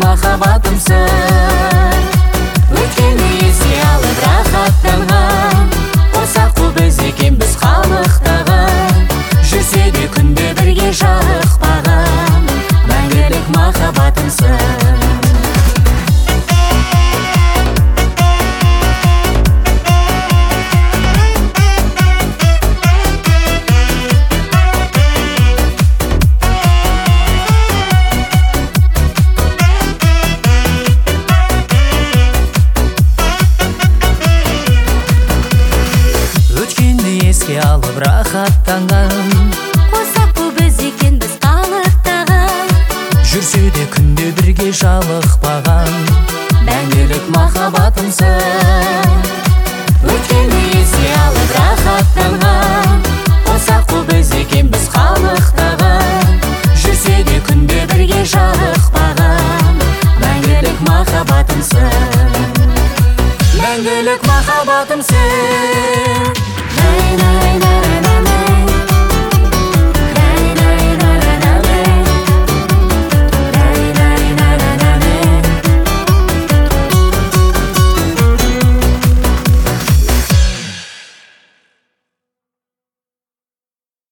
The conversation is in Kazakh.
махаббатымсың. Өткенді еске алып рахаттанған, қосақ қу біз екенбіз қалықтағы. Жүрсе де күнде бірге жалықпаған, мәңгілік махаббатымсың. Еске алып рахаттанған, қосақ қу біз екенбіз қалықтаған. жүрсе де күнде бірге жалықпаған, мәңгілік махаббатымсың. Өткенді еске алып рахаттанған, қосақ қу біз екенбіз қалықтаған. Жүрсе де күнде бірге жалықпаған, мәңгілік махаббатымсың. Мәңгілік махаббатымсың. Nay, nay, nay.